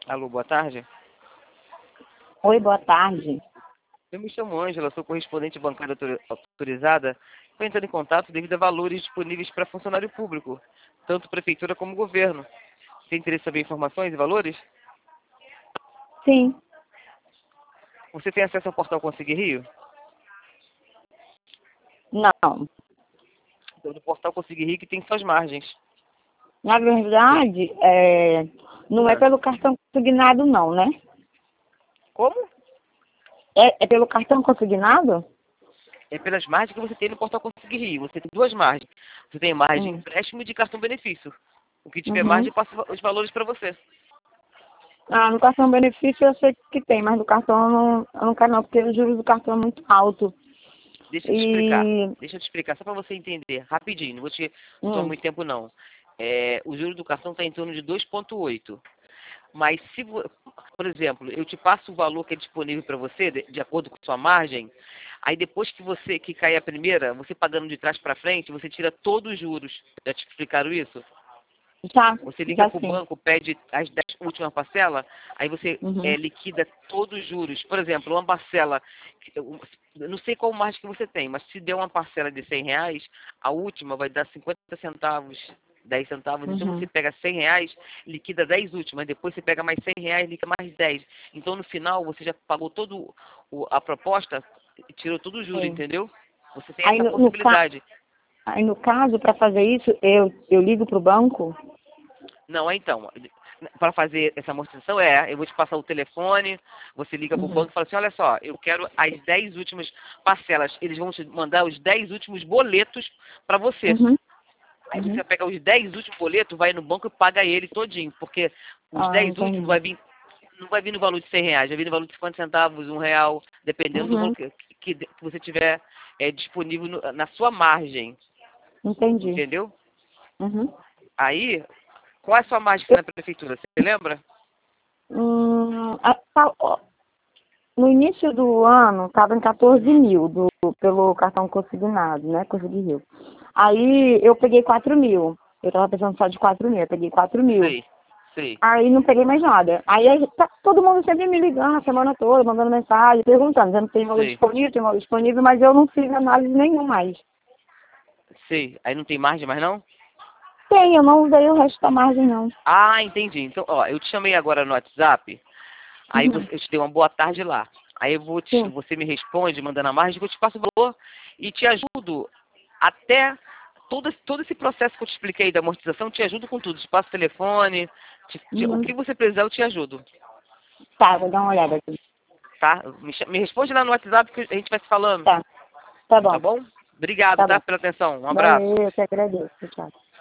Alô, boa tarde. Oi, boa tarde. Eu me chamo Ângela, sou correspondente bancária autorizada. Estou entrando em contato devido a valores disponíveis para funcionário público, tanto prefeitura como governo. Tem interesse em saber informações e valores? Sim. Você tem acesso ao portal Conseguir Rio? Não. Então, no portal Conseguir Rio que tem suas margens. Na verdade, não é Ah. pelo cartão consignado, não, né? Como? É pelo cartão consignado? É pelas margens que você tem no portal Conseguir Rio. Você tem duas margens. Você tem margem de Hum. empréstimo e de cartão benefício. O que tiver Uhum. margem passa os valores para você. Ah, no cartão benefício eu sei que tem, mas no cartão eu não quero não, porque os juros do cartão é muito alto. Deixa eu te explicar. E... Deixa eu te explicar, só para você entender, rapidinho, não vou te tomar Hum, muito tempo não. O juro do cartão está em torno de 2,8. Mas se, por exemplo, eu te passo o valor que é disponível para você, de acordo com a sua margem, aí depois que cair a primeira, você pagando de trás para frente, você tira todos os juros. Já te explicaram isso? Você liga já para o sim. banco, pede as 10 últimas parcelas, aí você Uhum. liquida todos os juros. Por exemplo, uma parcela, eu não sei qual margem que você tem, mas se der uma parcela de R$ 100, a última vai dar 50 centavos, 10 centavos. Então você Uhum. pega R$ 100, liquida 10 últimas, depois você pega mais R$ 100, liquida mais 10. Então no final você já pagou todo a proposta e tirou todo o juro, Sim. entendeu? Você tem Aí essa no, no, ca- possibilidade. Aí no caso, para fazer isso, eu ligo pro banco? Não, então, para fazer essa amortização eu vou te passar o telefone, você liga para o Uhum. banco e fala assim, olha só, eu quero as 10 últimas parcelas, eles vão te mandar os 10 últimos boletos para você. Uhum. Aí Uhum. você pega os 10 últimos boletos, vai no banco e paga ele todinho, porque os Ah, 10 últimos entendi. não vai vir no valor de R$ 100, vai vir no valor de 50 centavos, R$ 1, dependendo do valor Uhum. que você tiver disponível na sua margem, Entendi. entendeu? Uhum. Aí, qual é a sua margem na prefeitura, você lembra? Ó, no início do ano, estava em 14 mil pelo cartão consignado, né? Conseguiu. Aí eu peguei 4 mil. Eu estava pensando só de 4 mil, eu peguei 4 mil. Sei, sei. Aí não peguei mais nada. Aí tá todo mundo sempre me ligando a semana toda, mandando mensagem, perguntando, dizendo que Sei, tem valor disponível, mas eu não fiz análise nenhuma mais. sei. Aí não tem margem mais não? Tem, eu não usei o resto da margem, não. Ah, entendi. Então, ó, eu te chamei agora no WhatsApp, aí Uhum. eu te dei uma boa tarde lá. Aí Sim. você me responde mandando a margem, que eu te passo o valor e te ajudo até todo esse processo que eu te expliquei da amortização, te ajudo com tudo. Te passo o telefone, o Uhum. que você precisar eu te ajudo, Tá, vou dar uma olhada aqui. tá? Me responde lá no WhatsApp que a gente vai se falando, Tá, tá tá bom, bom? Obrigado, tá tá? bom. Pela atenção. Um abraço. Valeu, eu que agradeço. Tchau.